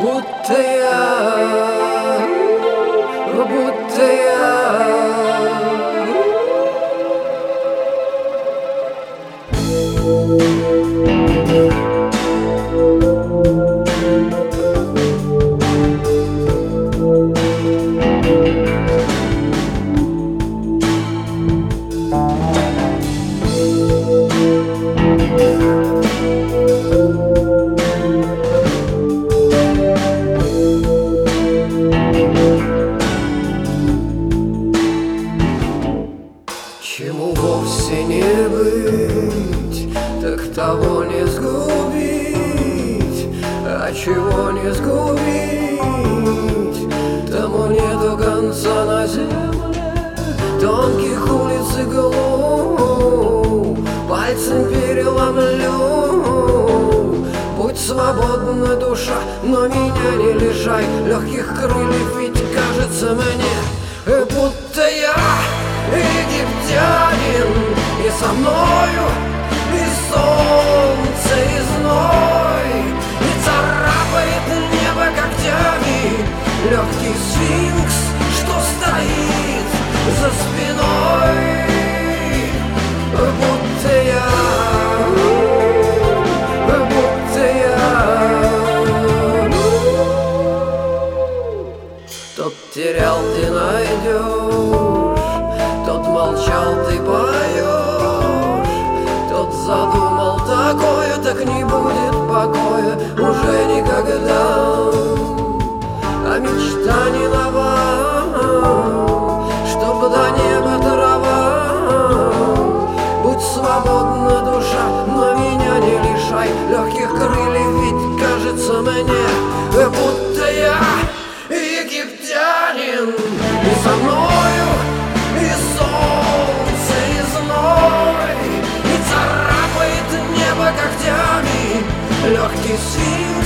будто я. Чему вовсе не быть, так того не сгубить. А чего не сгубить, тому нету конца на земле. Тонких улиц и глубь пальцем переломлю. Будь свободна, душа, но меня не лишай легких крыльев, ведь кажется мне, будто я египтянин, и со мною и солнце, и зной, и царапает небо когтями легкий сфинкс, что стоит за спиной. Будто я, будто я. Тот терял, ты найдешь, тот молчал, ты поешь, тот задумал такое, так не будет покоя уже никогда. А мечта не нова, чтоб до неба трава. Будь свободна, душа, но меня не лишай легких крыльев, ведь кажется мне, будто я египтянин, и со мною и солнце, и зной, и царапает небо когтями легкий сфинкс,